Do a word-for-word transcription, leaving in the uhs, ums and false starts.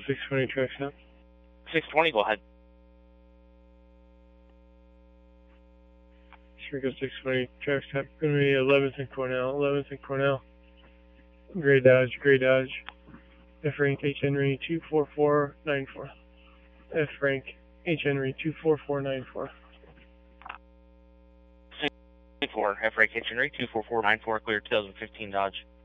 six twenty, track step. six twenty, go ahead. Sherco six twenty, track step. Gonna be eleventh and Cornell, eleventh and Cornell. Gray Dodge, Gray Dodge. F rank H Henry two four four nine four. F rank H Henry two four four nine four. four, F rank H Henry two four four nine four, clear two thousand fifteen Dodge.